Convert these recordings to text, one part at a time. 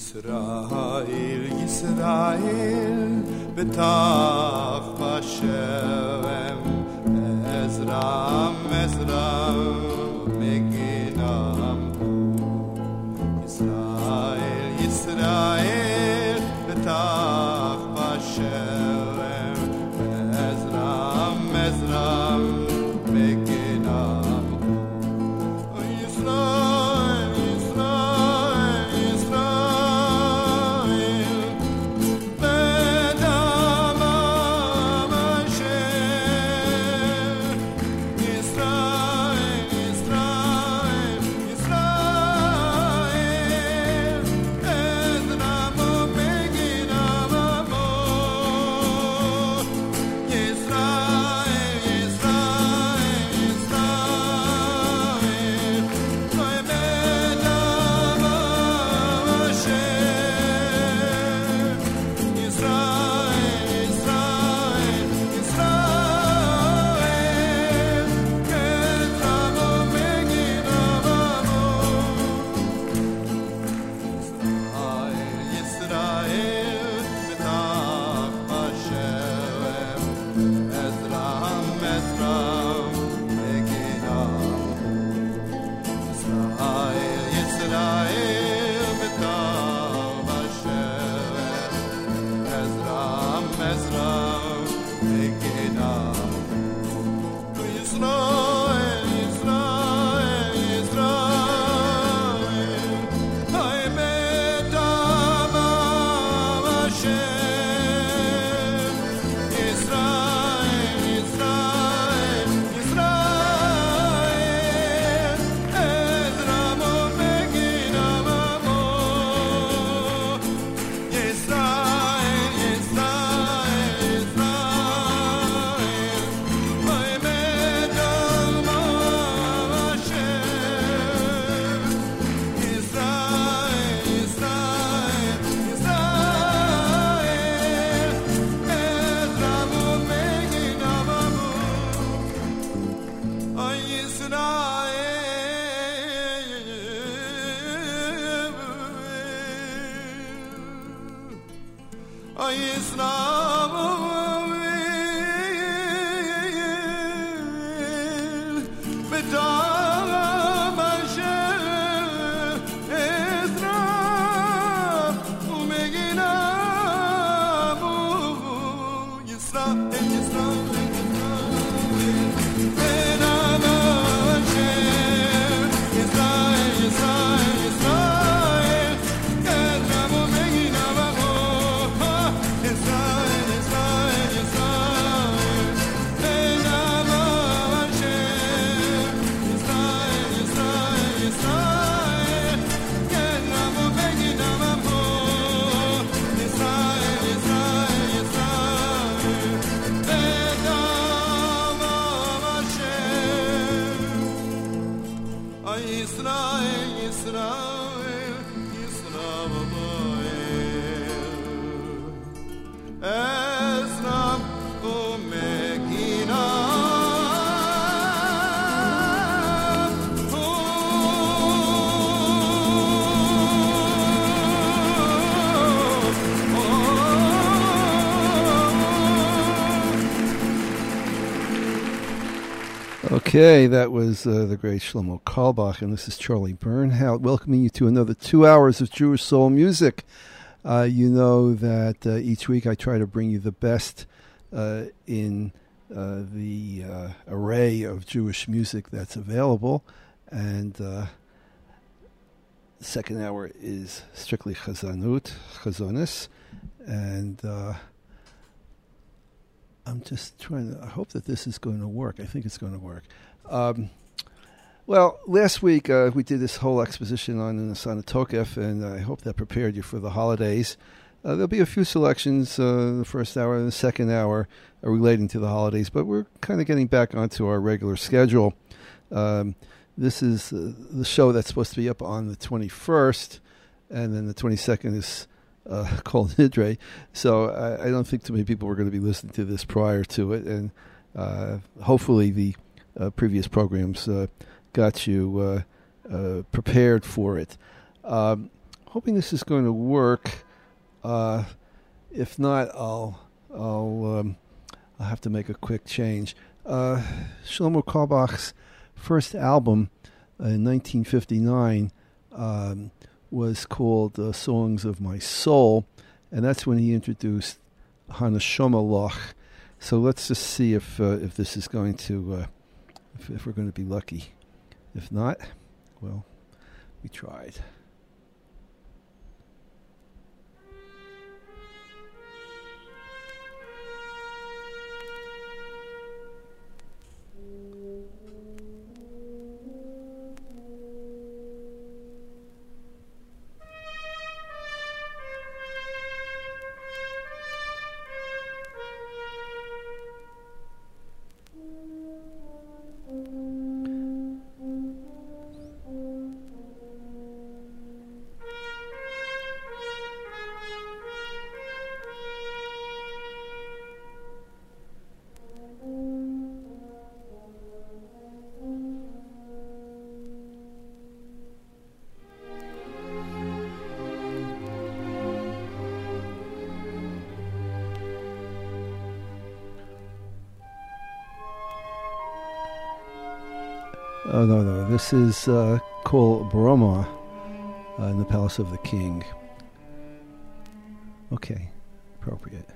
Yisrael, Yisrael, betach Hashem, Ezra, Ezra, Meginam. Yisrael, Yisrael, betach Hashem, Ezra, Ezra, Meginam. Yisrael, Yisrael, Yisrael, bedam Hashem. Yisrael, Yisrael, Yisrael, Ezra, Meginam. Yisrael, Yisrael, Yisrael, bedam Hashem. Yisrael, Yisrael, Yisrael, Ezra, Meginam. Yisrael, betach Hashem, Ezra, Ezra, Meginam. Yisrael, Yisrael, betach Hashem, Ezra, Ezra, Meginam. Yisrael, Yisrael, Yisrael, hay bedam Hashem. Yisrael, Yisrael, Yisrael, Ezra, Meginam. Yisrael, Yisrael, Yisrael, hay bedam Hashem. Yisrael, Yisrael, Yisrael, Ezra, Meginam. Ay Yisrael, ay Yisrael, bedam Hashem, Ezra, Meginam. Yisrael, Yisrael, bedam Hashem, Yisrael, Yisrael, Yisrael, Ezra, Meginam. Yisrael, Yisrael, Yisrael, bedam Hashem, Yisrael, Yisrael, Yisrael, Ezra, Meginam. Yisrael, Yisrael, Yisrael, bedam Hashem. Ay Yisrael, Yisrael, Yisrael, Ezra, Okay, that was the great Shlomo Carlebach, and this is Charlie Bernhout welcoming you to another 2 hours of Jewish soul music. You know that each week I try to bring you the best in the array of Jewish music that's available, and the second hour is strictly Chazonis, and I'm just trying to, I hope that this is going to work. I think it's going to work. Well, last week we did this whole exposition on Nasana Tokef, and I hope that prepared you for the holidays. There'll be a few selections in the first hour and the second hour relating to the holidays, but we're kind of getting back onto our regular schedule. This is the show that's supposed to be up on the 21st, and then the 22nd is called Nidre. So I don't think too many people were going to be listening to this prior to it, and hopefully the previous programs got you prepared for it. hoping this is going to work. If not, I'll have to make a quick change. Shlomo Carlebach's first album in 1959 was called Songs of My Soul, and that's when he introduced Hanashoma Loch. So let's just see if this is going to, if we're going to be lucky. If not, well, we tried. Oh, no. This is called Brahma in the Palace of the King. Okay, appropriate.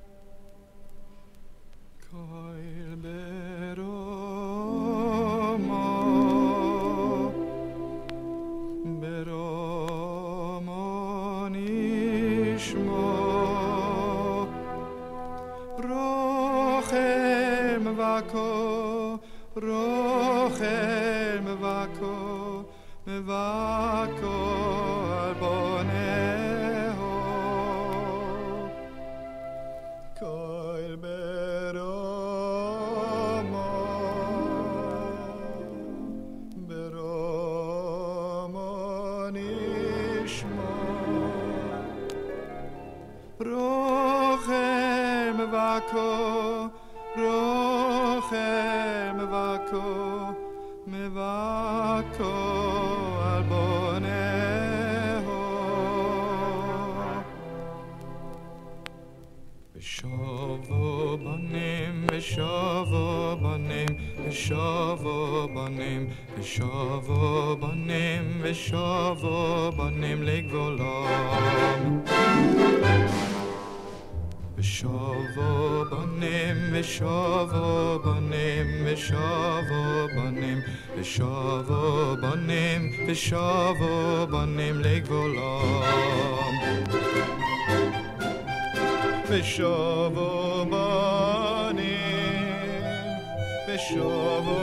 V'shovo banim legvolam. V'shovo banim, v'shovo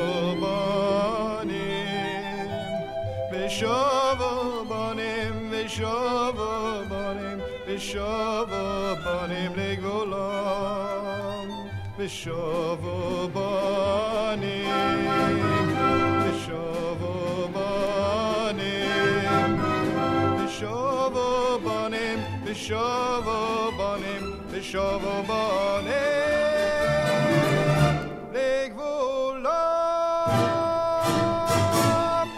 banim, v'shovo banim, v'shovo banim, v'shovo banim legvolam. V'shovo banim, v'shovo V'shovo banim, v'shovo banim, v'shovo banim, legvolam.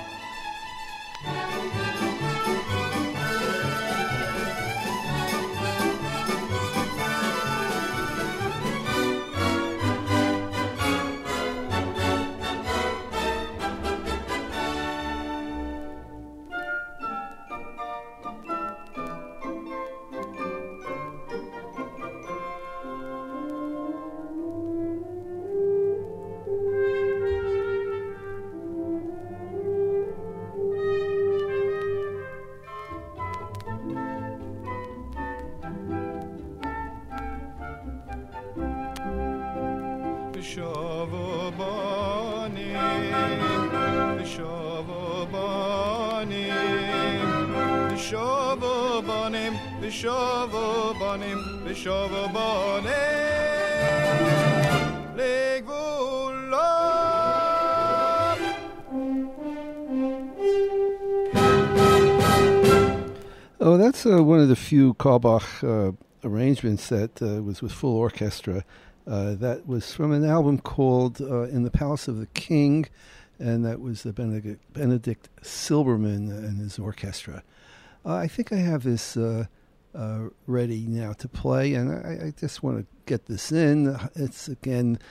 V'shovo banim, v'shovo banim, v'shovo banim, v'shovo banim, v'shovo banim, legvolam. Oh, that's one of the few Carlebach arrangements that was with full orchestra. That was from an album called In the Palace of the King, and that was the Benedict Silberman and his orchestra. I think I have this ready now to play, and I just want to get this in. It's again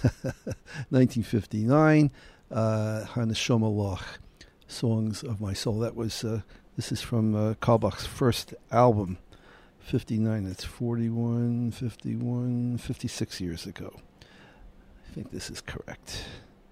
1959, Haneshama Loch, Songs of My Soul. That was this is from Kalbach's first album, 59. That's 41, 51, 56 years ago. I think this is correct.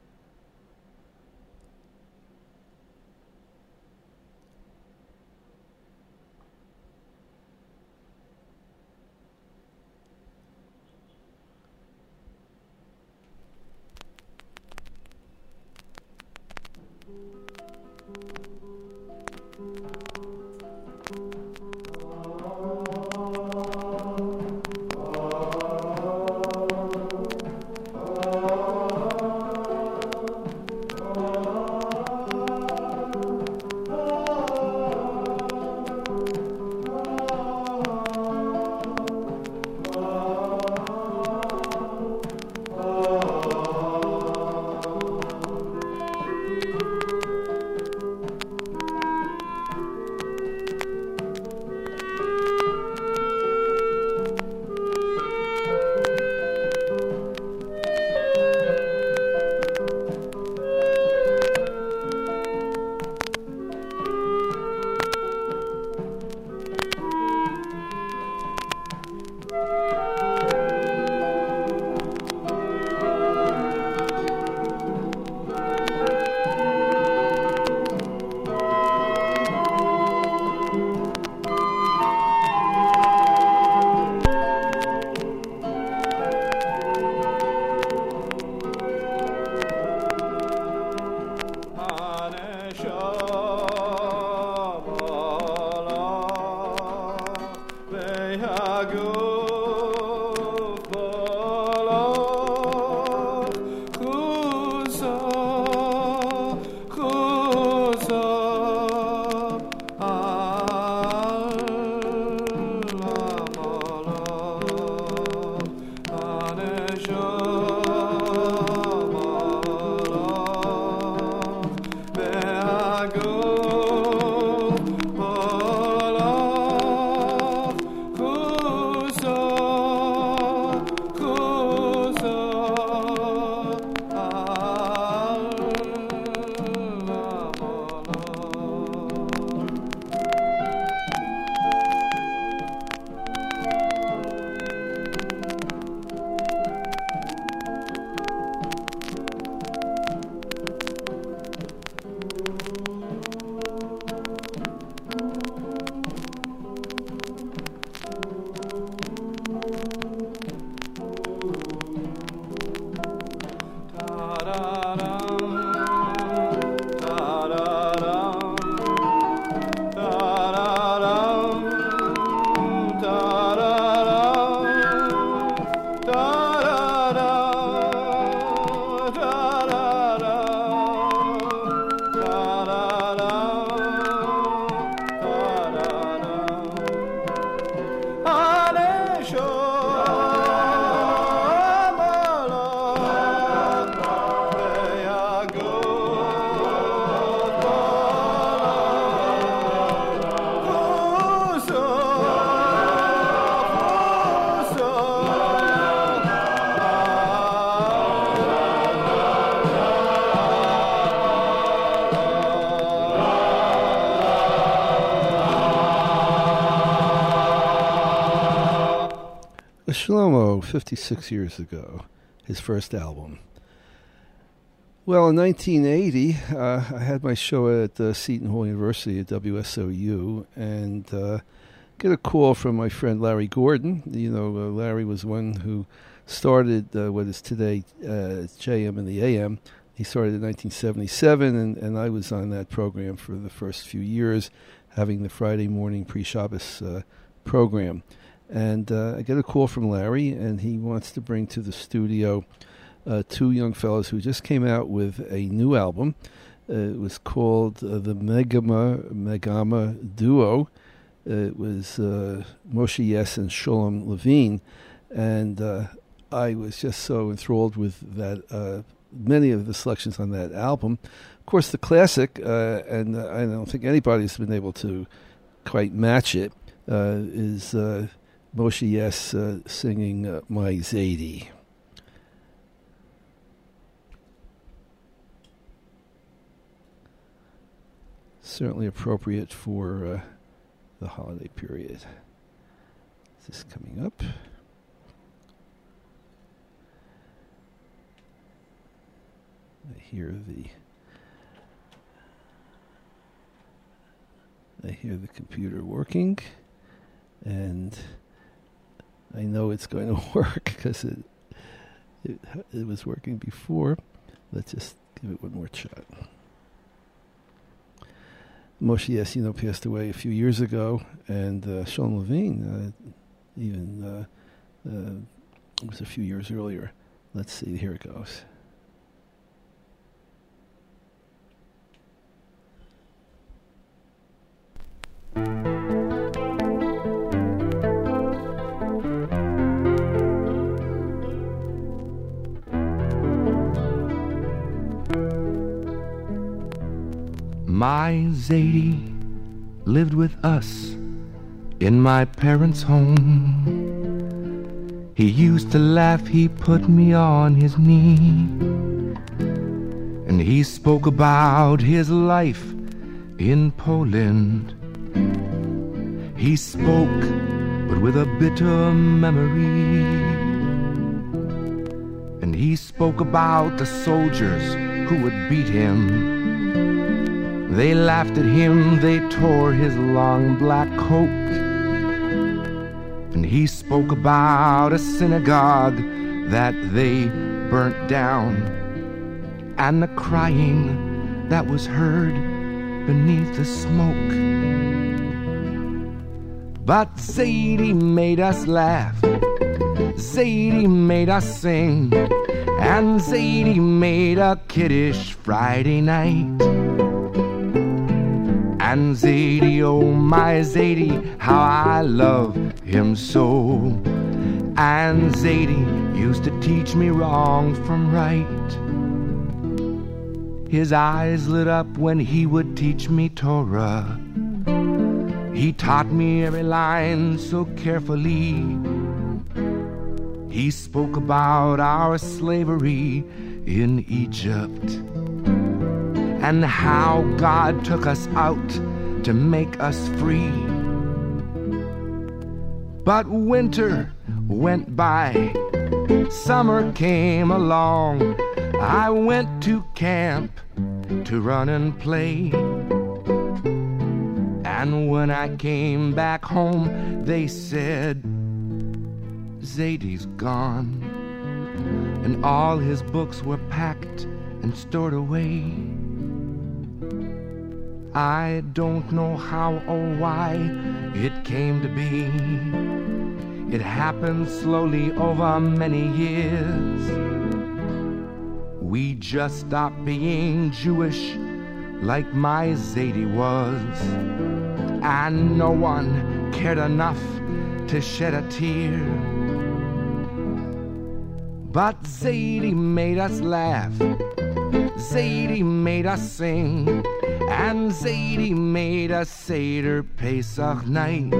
Shlomo, 56 years ago, his first album. Well, in 1980, I had my show at Seton Hall University at WSOU, and get a call from my friend Larry Gordon. You know, Larry was one who started what is today JM and the AM. He started in 1977, and I was on that program for the first few years, having the Friday morning pre-Shabbos program. And I get a call from Larry, and he wants to bring to the studio two young fellows who just came out with a new album. It was called the Megama Duo. It was Moshe Yes and Sholem Levine. And I was just so enthralled with that, many of the selections on that album. Of course, the classic, and I don't think anybody's been able to quite match it, is Moshe Yes singing My Zadie. Certainly appropriate for the holiday period. Is this coming up? I hear the computer working, and I know it's going to work because it was working before. Let's just give it one more shot. Moshe Yes, passed away a few years ago, and Shalom Levine even was a few years earlier. Let's see, here it goes. My Zadie lived with us in my parents' home. He used to laugh, he put me on his knee, and he spoke about his life in Poland. He spoke, but with a bitter memory, and he spoke about the soldiers who would beat him. They laughed at him, they tore his long black coat. And he spoke about a synagogue that they burnt down, and the crying that was heard beneath the smoke. But Zadie made us laugh, Zadie made us sing, and Zadie made a kiddish Friday night. And Zadie, oh my Zadie, how I love him so. And Zadie used to teach me wrong from right. His eyes lit up when he would teach me Torah. He taught me every line so carefully. He spoke about our slavery in Egypt, and how God took us out to make us free. But winter went by, summer came along. I went to camp to run and play. And when I came back home, they said, Zadie's gone, and all his books were packed and stored away. I don't know how or why it came to be. It happened slowly over many years. We just stopped being Jewish like my Zadie was, and no one cared enough to shed a tear. But Zadie made us laugh, Zadie made us sing, and Zadie made a Seder Pesach night.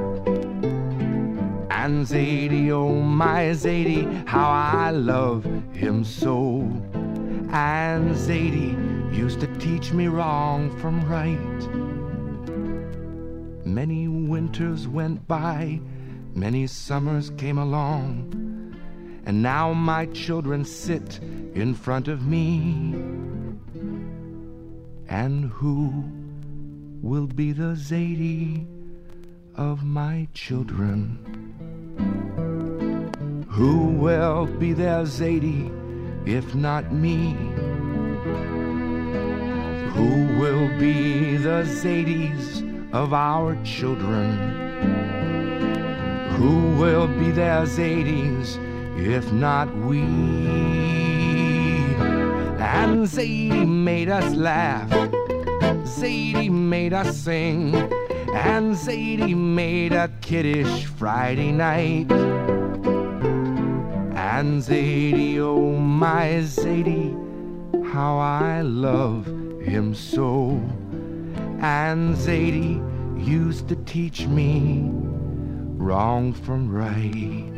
And Zadie, oh my Zadie, how I love him so. And Zadie used to teach me wrong from right. Many winters went by, many summers came along, and now my children sit in front of me. And who will be the Zadie of my children? Who will be their Zadie if not me? Who will be the Zadies of our children? Who will be their Zadies if not we? And Zadie made us laugh, Zadie made us sing, and Zadie made a kiddish Friday night. And Zadie, oh my Zadie, how I love him so. And Zadie used to teach me wrong from right.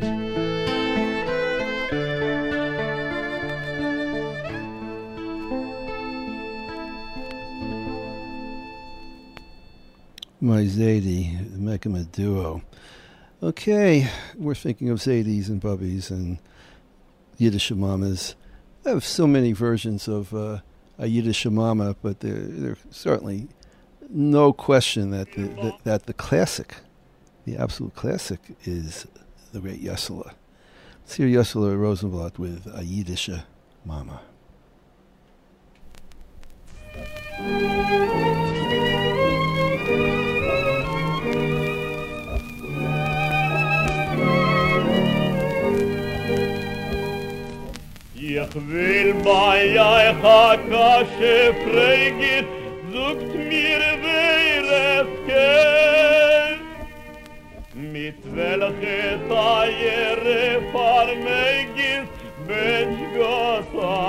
My Zadie, the Mekama duo. Okay, we're thinking of Zadies and Bubbies and Yiddish mamas. I have so many versions of a Yiddish mama, but there's certainly no question that the classic, the absolute classic, is the great Yesela. Let's hear Yesela Rosenblatt with a Yiddish mama. Ich will bei euch a Kasche fragen, sucht mir wer es kennt. Mit welche Teiere vermegis, Mensch Gott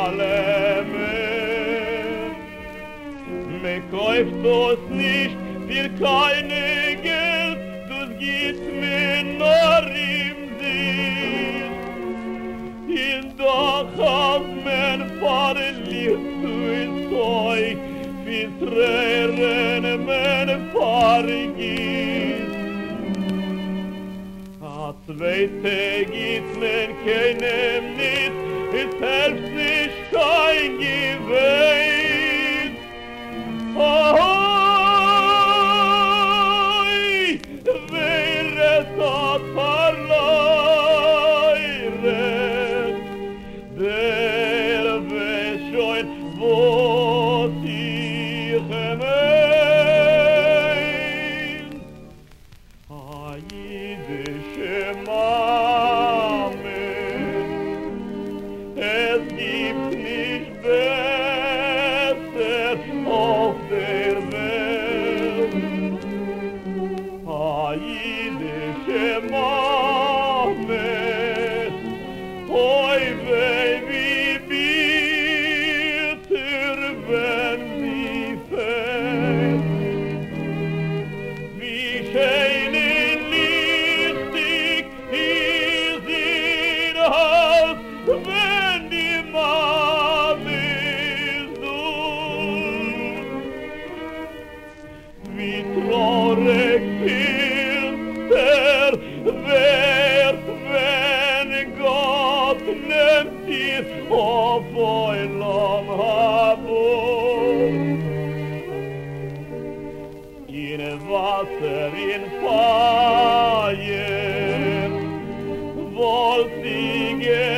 allemen. Me kauft das nicht für keine Geld, das gibt mir nur im Sinn. In doch als men verliert zu Zeug, wie Tränen men vergisst. A zweite gibt men keinem nicht, es hilft sich kein Gewinn. Ahoi, wer es hat verloren, der weiß schon, was ich mein. A jüdische Mame, es gibt nicht besser auf der Welt. A jüdische Mame, oi weh, wie bitter, wenn sie fällt. Wie schön und lichtig ist ihr Haus, wenn die Mami sucht. Wie traurig finster wird, wenn Gott nimmt dir auf eurem Habut. In Wasser, in Feuer, wollt sie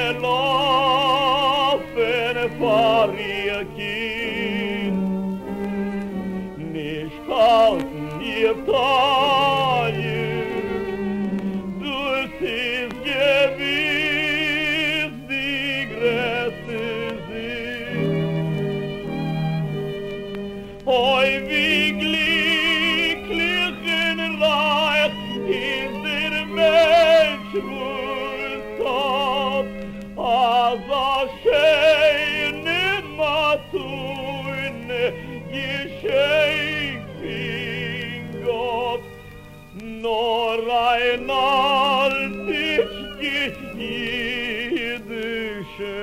gelaufen vor ihr Kind. Nicht halten ihr Teuer, das ist gewiss die größte Sinn. Oi, wie glücklich und reich ist der Mensch, wohltat, als schöne Matune geschenkt in Gott. Nur ein altes jüdische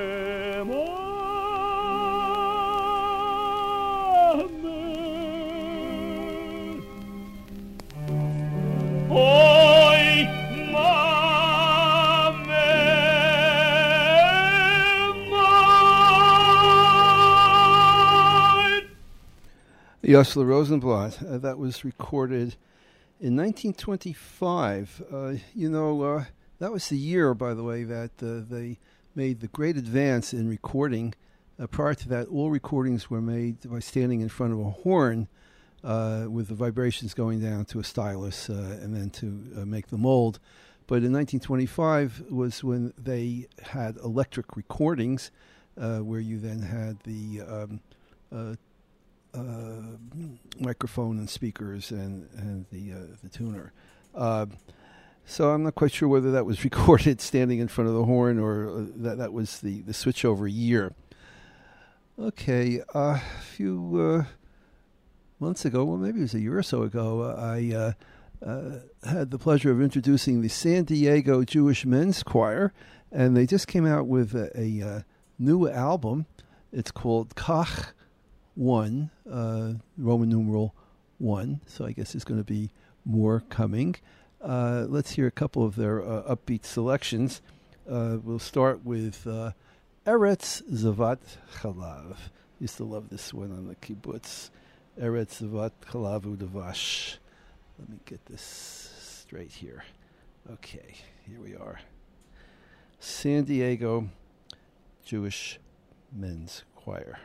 Oi, Mame, mine. Yesela Rosenblatt, that was recorded in 1925. That was the year, by the way, that they made the great advance in recording. Prior to that, all recordings were made by standing in front of a horn with the vibrations going down to a stylus and then to make the mold. But in 1925 was when they had electric recordings, where you then had the microphone and speakers and the tuner. So I'm not quite sure whether that was recorded standing in front of the horn or that was the switchover year. Okay, a few months ago, well, maybe it was a year or so ago, I had the pleasure of introducing the San Diego Jewish Men's Choir, and they just came out with a new album. It's called Kach 1, Roman numeral 1, so I guess there's going to be more coming. Let's hear a couple of their upbeat selections. We'll start with Eretz Zavat Chalav. Used to love this one on the kibbutz. Eretz Zavat Chalav Udavash. Let me get this straight here. Okay, here we are. San Diego Jewish Men's Choir.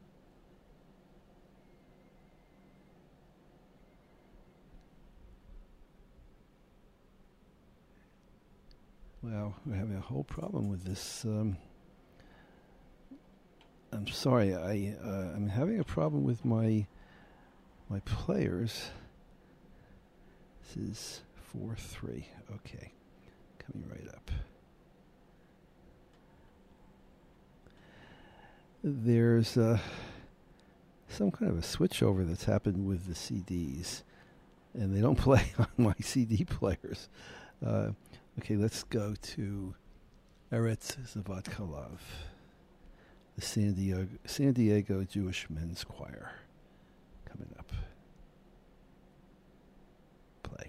Wow, we're having a whole problem with this. I'm sorry, I'm having a problem with my players. This is 4-3. Okay, coming right up. There's some kind of a switchover that's happened with the CDs, and they don't play on my CD players. Okay, let's go to Eretz Zavat Chalav, the San Diego Jewish Men's Choir, coming up. Play.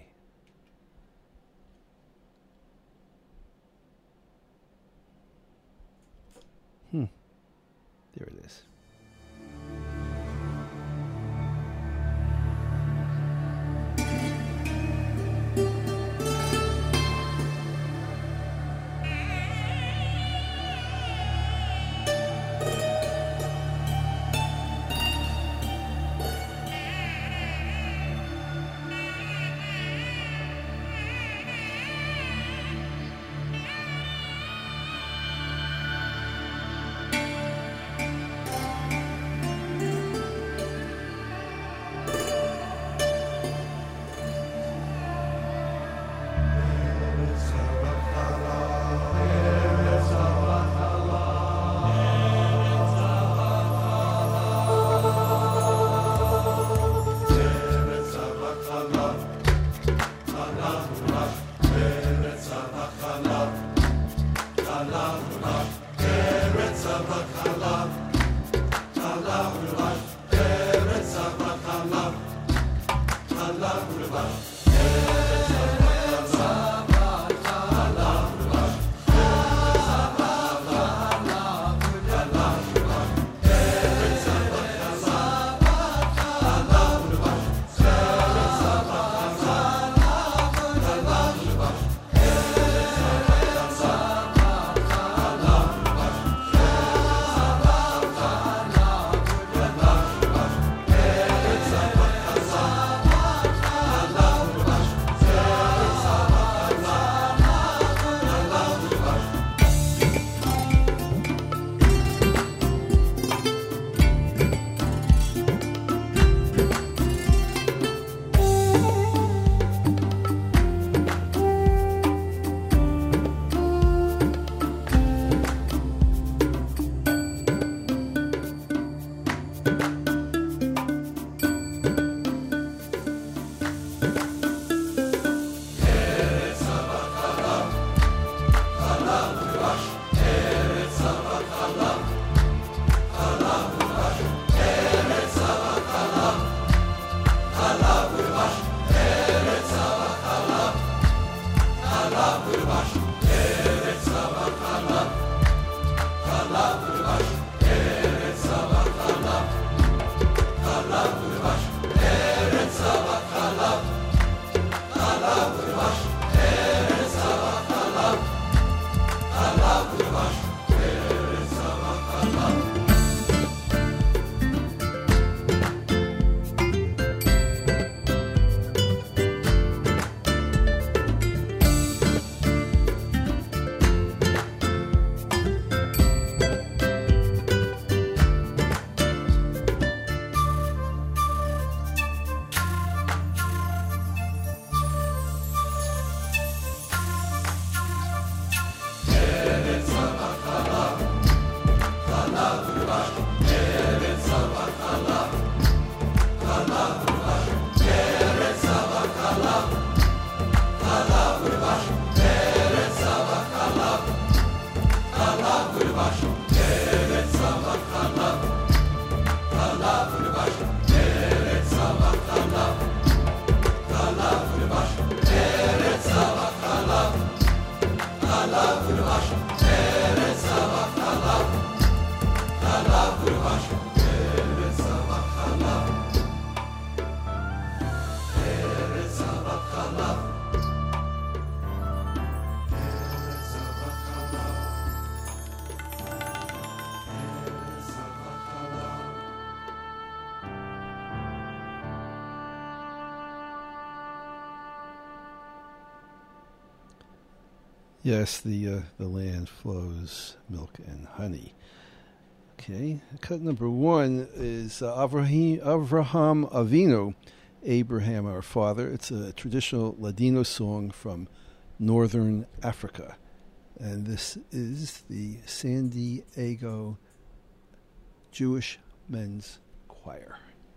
There it is. Yes, the land flows milk and honey. Okay, cut number 1 is Avraham Avinu, Abraham our father. It's a traditional Ladino song from northern Africa. And this is the San Diego Jewish Men's Choir.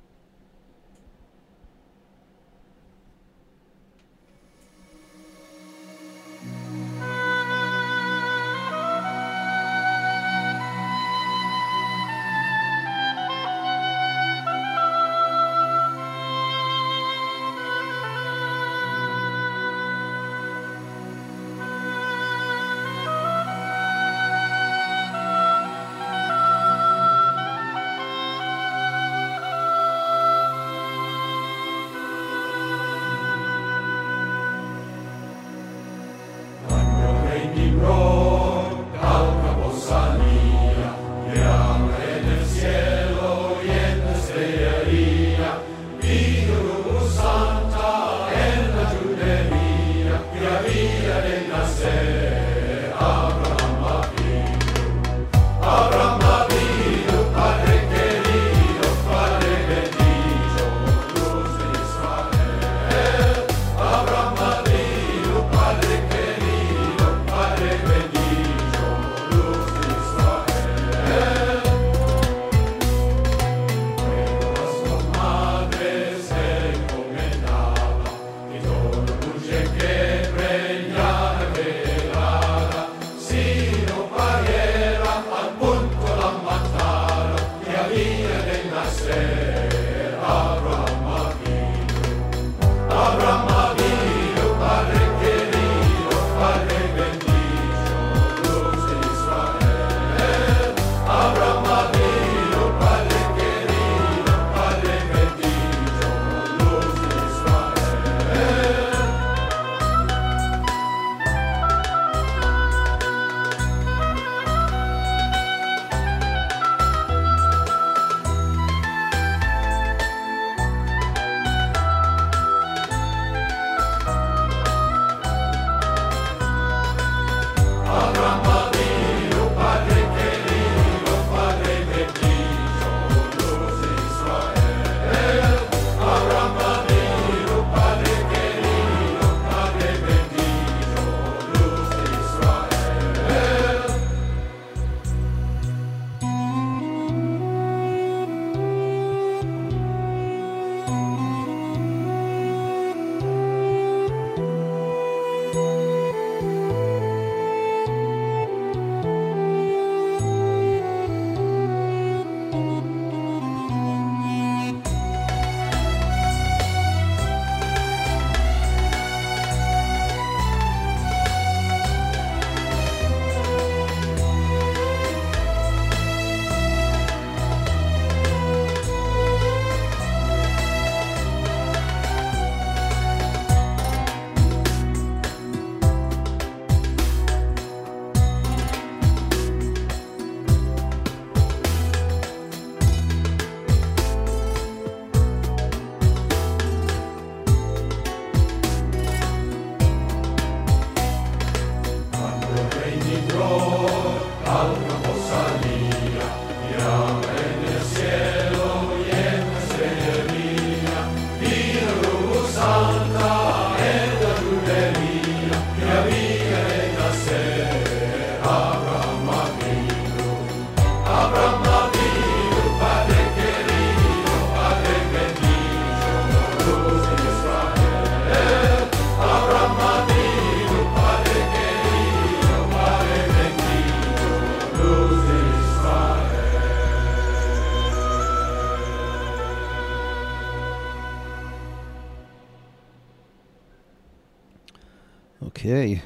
Okay,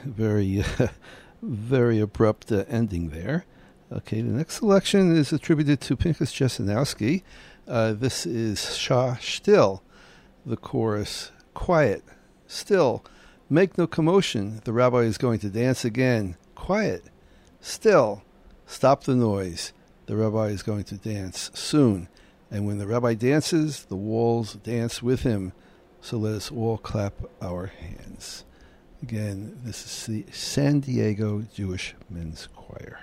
very abrupt ending there. Okay, the next selection is attributed to Pinchas Chesanowski. This is Shah Still, the chorus, quiet, still, make no commotion, the rabbi is going to dance again, quiet, still, stop the noise, the rabbi is going to dance soon, and when the rabbi dances, the walls dance with him, so let us all clap our hands. Again, this is the San Diego Jewish Men's Choir.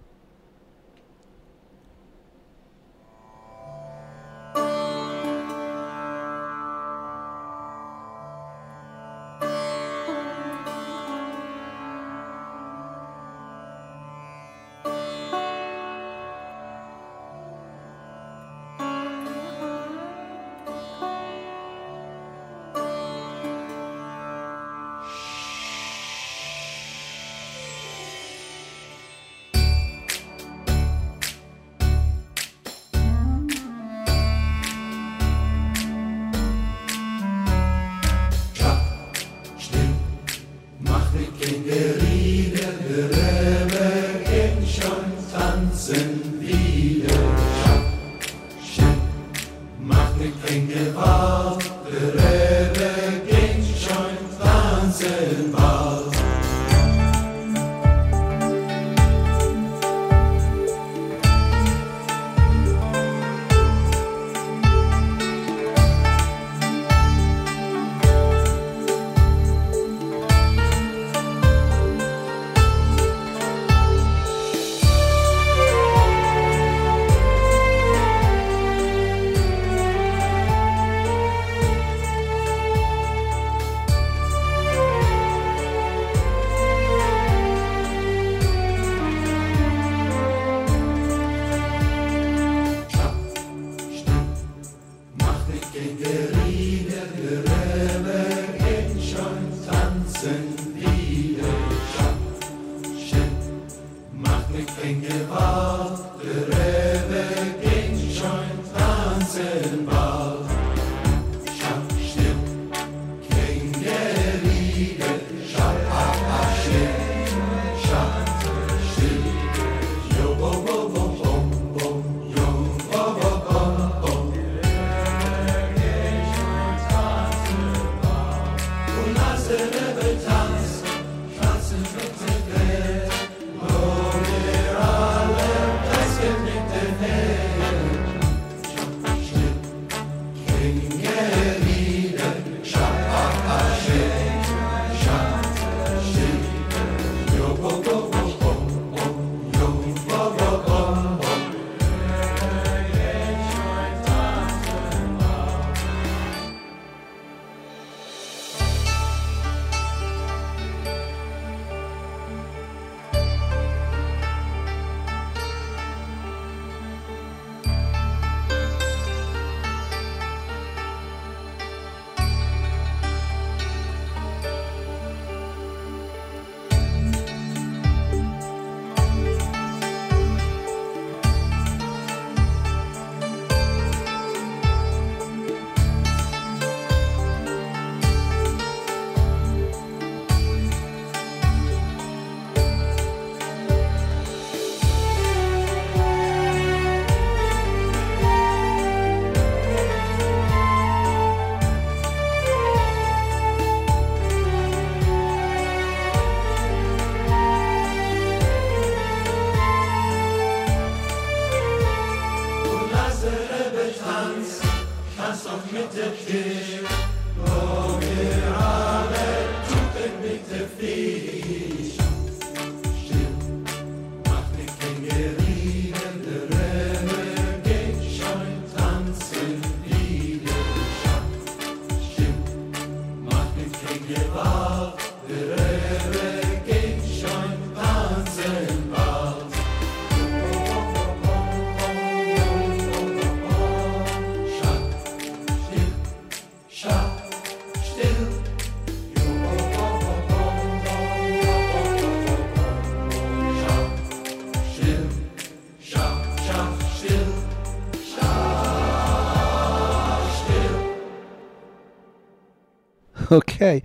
Okay,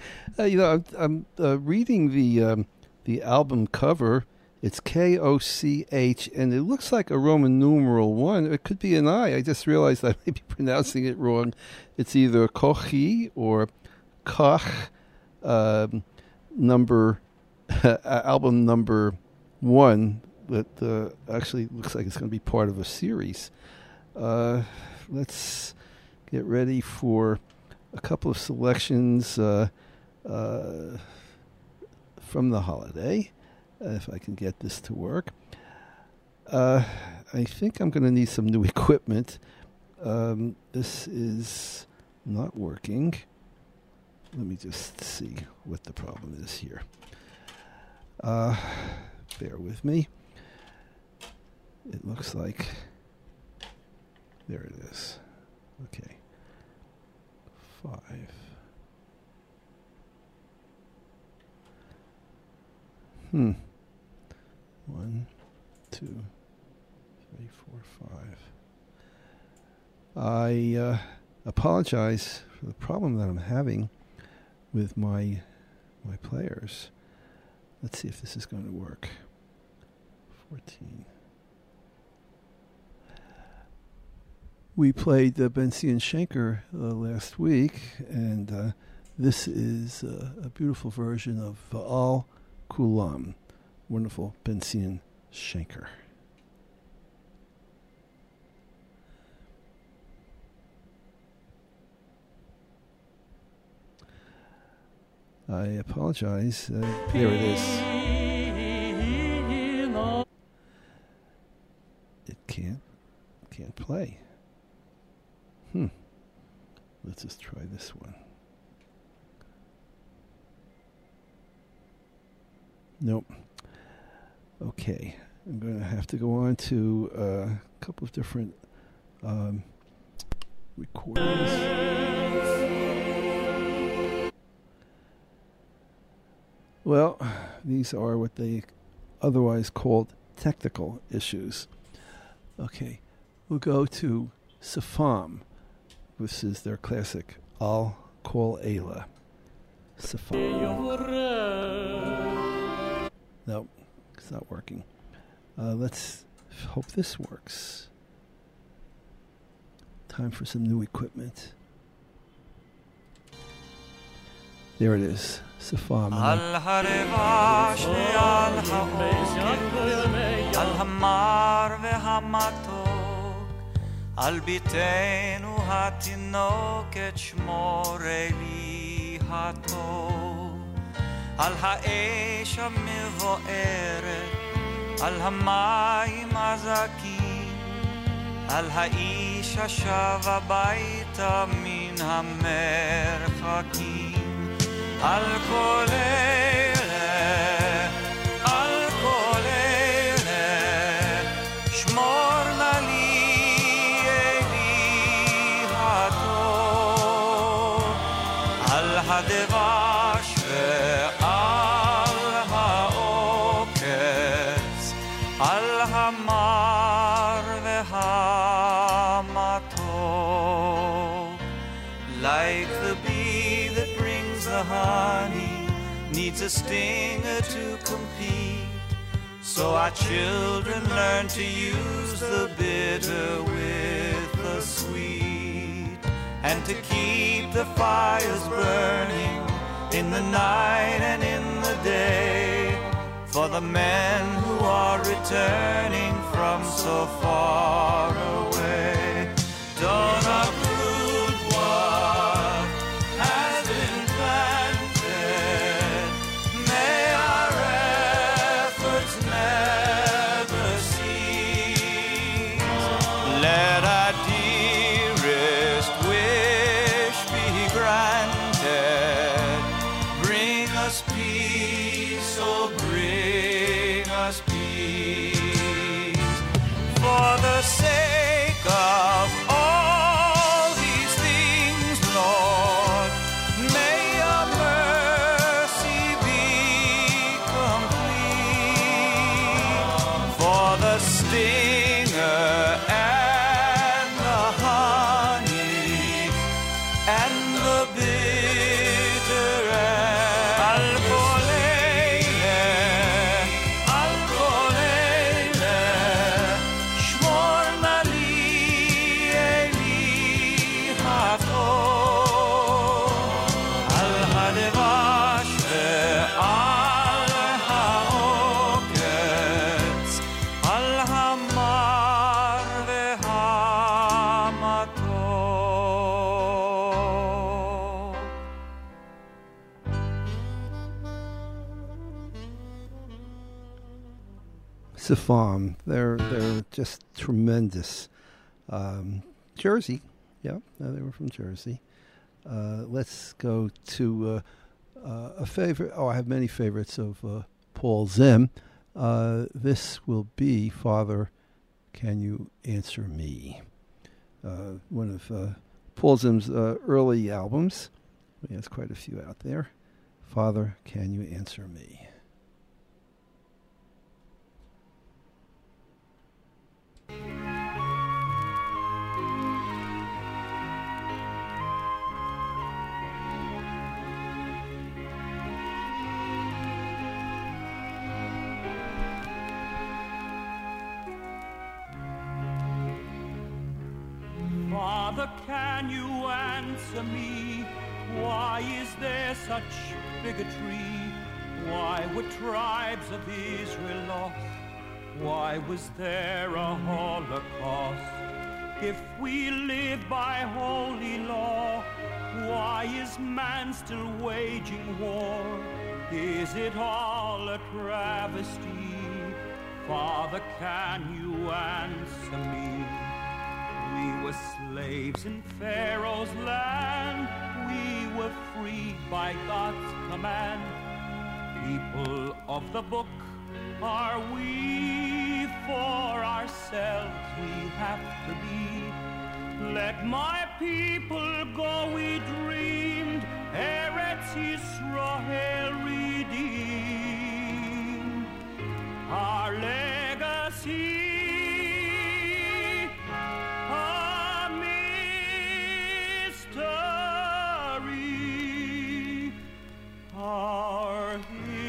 I'm reading the album cover. It's KOCH, and it looks like a Roman numeral 1. It could be an I. I just realized I may be pronouncing it wrong. It's either Kochi or Koch, number album number 1. That actually looks like it's going to be part of a series. Let's get ready for a couple of selections. from the holiday, if I can get this to work. I think I'm going to need some new equipment. This is not working. Let me just see what the problem is here. Bear with me. It looks like... There it is. Okay. 5. Hmm. 1, 2, 3, 4, 5. I apologize for the problem that I'm having with my players. Let's see if this is going to work. 14. We played Benzion Schenker last week, and this is a beautiful version of Va'al Kulam. Wonderful Benzion Schenker. I apologize. There it is. It can't play. Let's just try this one. Nope. Okay. I'm going to have to go on to a couple of different recordings. Well, these are what they otherwise called technical issues. Okay. We'll go to Safam. This is their classic Al Kol Eila. Safam. Nope, it's not working. Let's hope this works. Time for some new equipment. There it is. Safam. Al harevash ve'al ha'oker Al hamar ve'hamatok Al bitenu hatinoket shmor eli hatov Al ha'esh ha'mevo'eret Al ha'mayim hazakim Al ha'ish hashav habayta min ha'merchakim Al kol ele shmor na li הדבש ועל העוקץ, על המר והמתוק. Like the bee that brings the honey, needs a stinger to compete. So our children learn to use the bitter with the sweet. And to keep the fires burning in the night and in the day, for the men who are returning from so far away. Don't uproot what has been planted. May our efforts never cease. Let our dearest wish be granted. Bring us peace, oh bring us peace. For the sake of all these things, Lord, may your mercy be complete. For the stinger and the honey and the bitter Al kol eile, shmor na li eli hatov. Al hadvash ve'al ha'oketz, al hamar Sifam. They're just tremendous. Jersey, yeah, they were from Jersey. Let's go to a favorite. Oh, I have many favorites of Paul Zim. This will be Father, Can You Answer Me? One of Paul Zim's early albums. He has quite a few out there. Father, Can You Answer Me? Father, can you answer me? Why is there such bigotry? Why were tribes of Israel lost? Why was there a Holocaust? If we live by holy law, why is man still waging war? Is it all a travesty? Father, can you answer me? We were slaves in Pharaoh's land. We were freed by God's command. People of the book are we? For ourselves we have to be. Let my people go, we dreamed. Eretz Yisrael redeemed. Our legacy. Our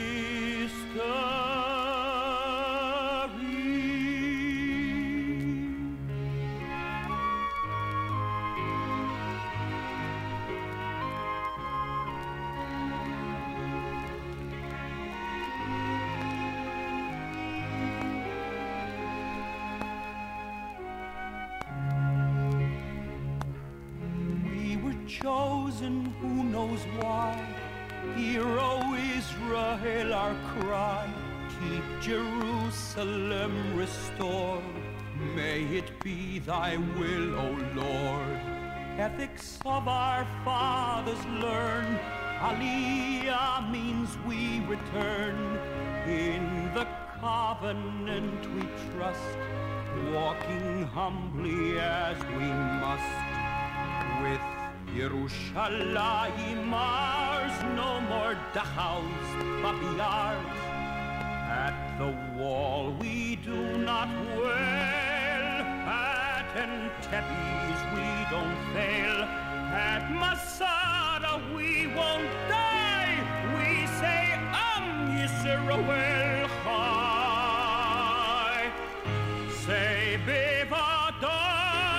chosen, who knows why? Hear, O Israel, our cry. Keep Jerusalem restored. May it be thy will, O Lord. Ethics of our fathers learn. Aliyah means we return. In the covenant we trust, walking humbly as we must. With Yerushalayim ours, no more Dachaus, Babiyars. At the wall we do not wail, at Entebes we don't fail, at Masada we won't die. We say Yisrael Chai. Say Bevadai.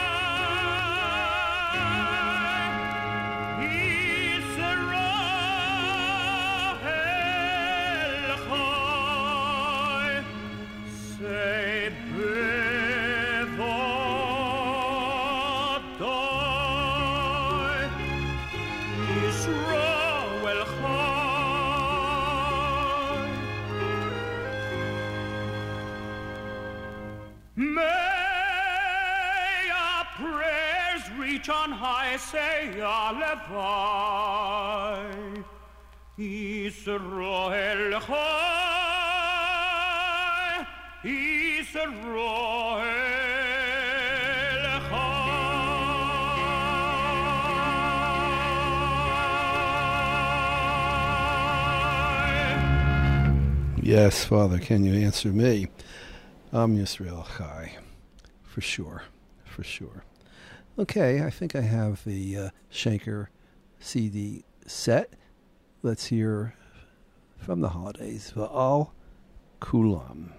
On high, say Alevai, Yisrael Chai, Yisrael Chai. Yes, Father, can you answer me? I'm Yisrael Chai, for sure, for sure. Okay, I think I have the Schenker CD set. Let's hear from the holidays, Va'al Kulam.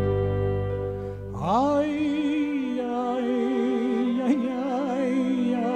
Ay, ay, ay, ay,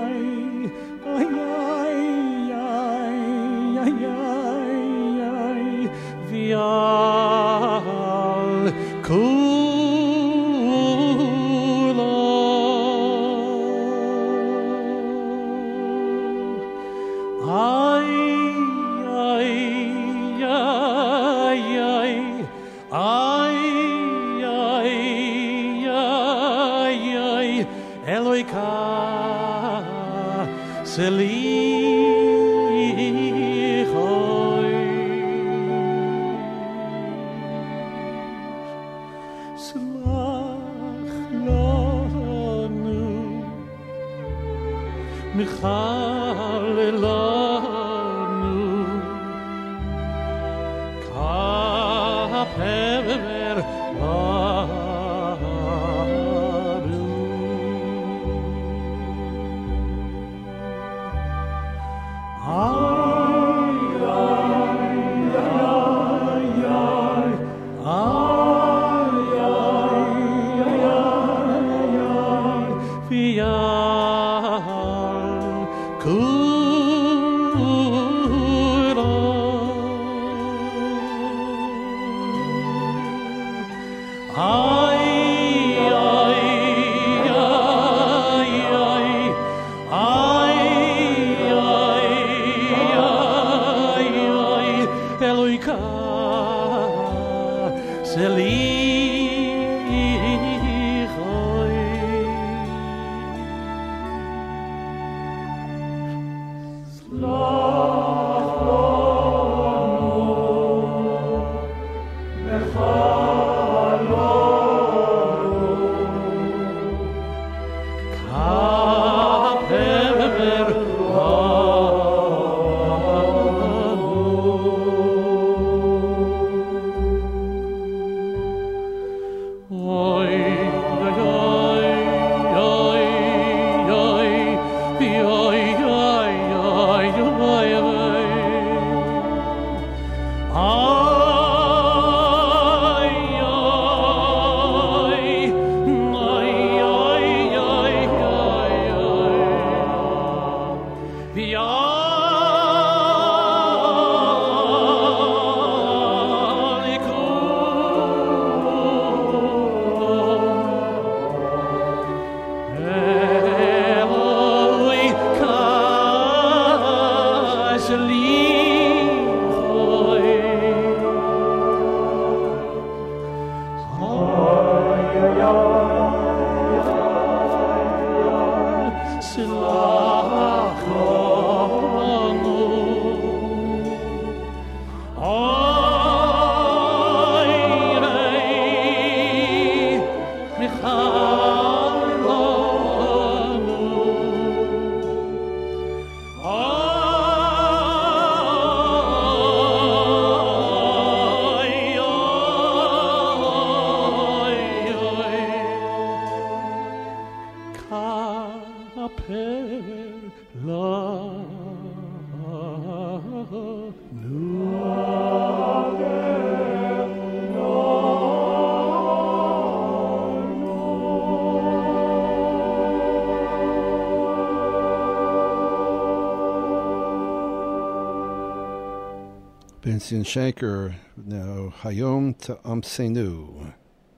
Benson Shanker, now Hayom Ta'amsenu.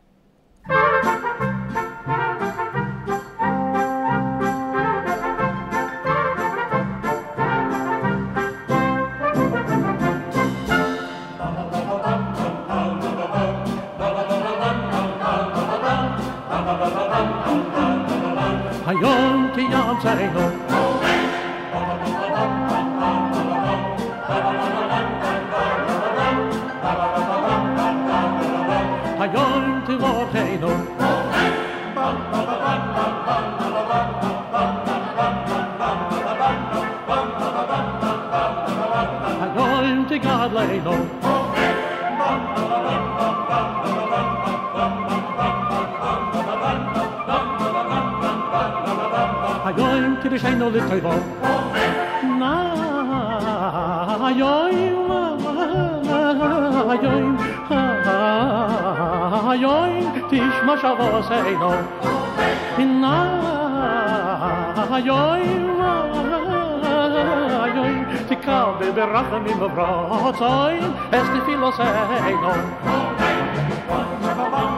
Hayom Ta'amsenu. Hayom T'amsenu. Hayom T'Gadleinu. Hayom T'Rishaynu L'Toivo. Na Hayom Hayom Tishma Shavoseinu. Na Hayom Tikabe Berachamim Avrotzayim Es Tefiloseinu.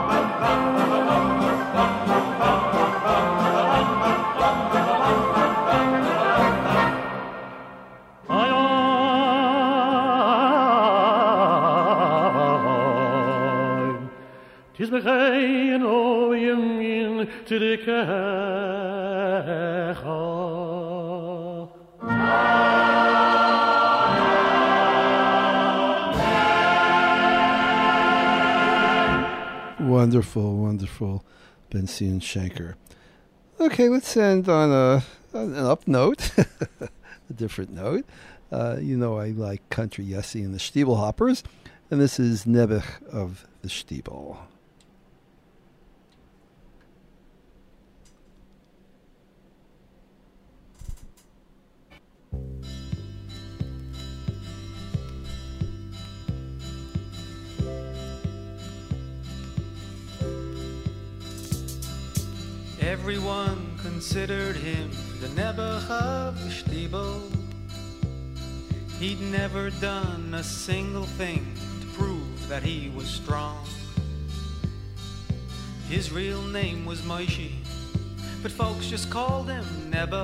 'tis begein o in to the kecha. Wonderful, wonderful, Ben-Zion Shanker. Okay, let's end on an up note, a different note. You know I like Country Yessie and the Stiebel Hoppers, and this is Nebuch of the Stiebel. Everyone considered him the Nebuch of the Stiebel. He'd never done a single thing to prove that he was strong. His real name was Moshe, but folks just called him Nebuch.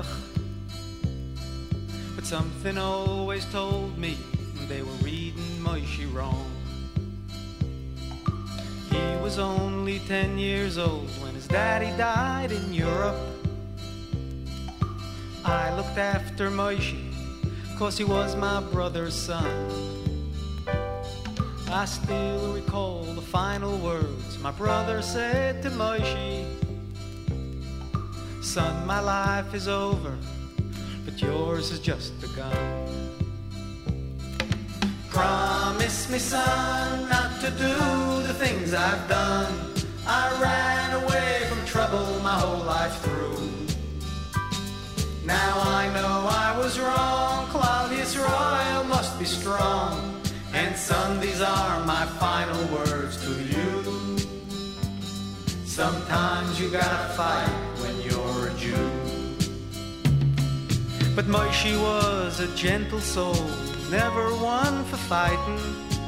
But something always told me they were reading Moshe wrong. He was only 10 years old when his daddy died in Europe. I looked after Moshe, 'cause he was my brother's son. I still recall the final words my brother said to Moshe. Son, my life is over, but yours has just begun. Promise me, son, not to do the things I've done. I ran away from trouble my whole life through. Now I know I was wrong, Claudius Royal must be strong. And son, these are my final words to you. Sometimes you gotta fight when you're a Jew. But Moshe was a gentle soul, never one for fighting.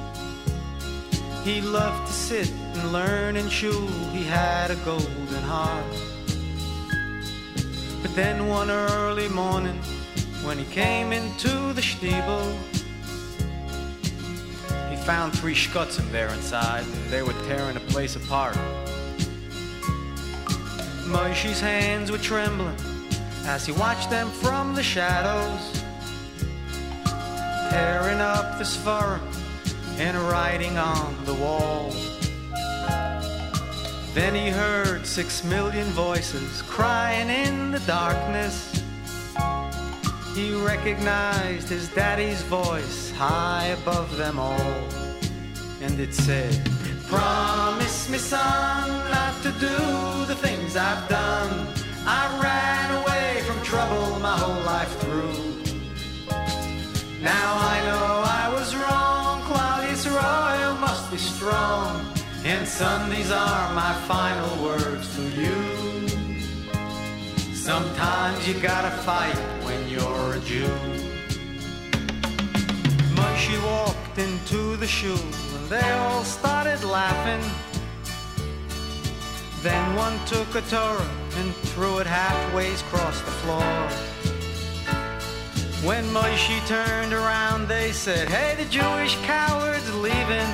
He loved to sit and learn in shul, he had a golden heart. But then one early morning, when he came into the Stiebel, he found 3 shkutzim there inside, and they were tearing the place apart. Moshe's hands were trembling as he watched them from the shadows, tearing up the Sfarim and writing on the wall. Then he heard 6 million voices crying in the darkness. He recognized his daddy's voice high above them all. And it said, promise me, son, not to do the things I've done. I ran away from trouble my whole life through. Now I know I was wrong, Claudius Royal must be strong. And son, these are my final words to you. Sometimes you gotta fight when you're a Jew. Moshe walked into the shul and they all started laughing. Then one took a Torah and threw it halfway across the floor. When Moshe turned around, they said, hey, the Jewish coward's leaving.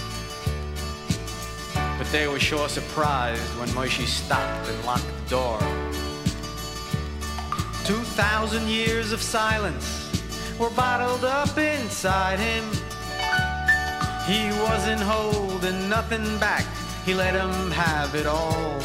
But they were sure surprised when Moshe stopped and locked the door. 2,000 years of silence were bottled up inside him. He wasn't holding nothing back, he let him have it all.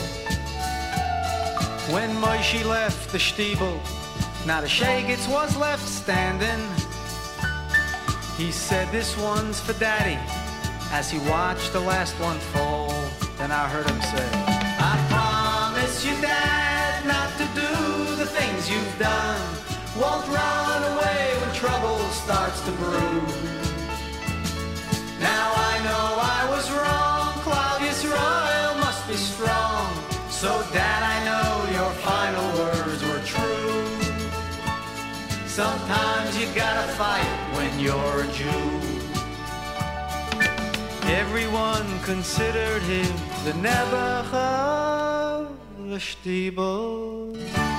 When Moshe left the Stiebel, not a Shagitz was left standing. He said, this one's for Daddy, as he watched the last one fall. Then I heard him say, I promise you, Dad, not to do the things you've done. Won't run away when trouble starts to brew. Now I know I was wrong, Claudius Royal must be strong. So Dad, I know your final words were true. Sometimes you gotta fight when you're a Jew. Everyone considered him the Nebuch of the Stiebel.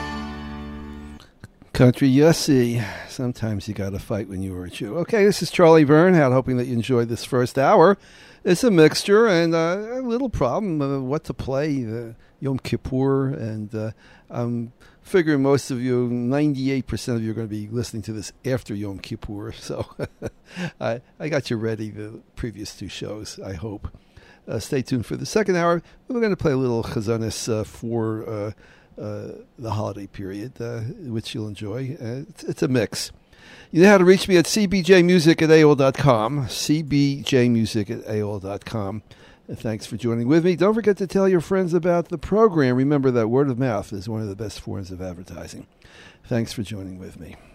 Country Yossi. Sometimes you got to fight when you were a Jew. Okay, this is Charlie Byrne, hoping that you enjoyed this first hour. It's a mixture, and a little problem what to play. Yom Kippur, and I'm figuring most of you, 98% of you, are going to be listening to this after Yom Kippur. So I got you ready the previous two shows, I hope. Stay tuned for the second hour. We're going to play a little chazanis for the holiday period, which you'll enjoy. It's a mix. You know how to reach me at cbjmusic@aol.com, cbjmusic@aol.com. And thanks for joining with me. Don't forget to tell your friends about the program. Remember that word of mouth is one of the best forms of advertising. Thanks for joining with me.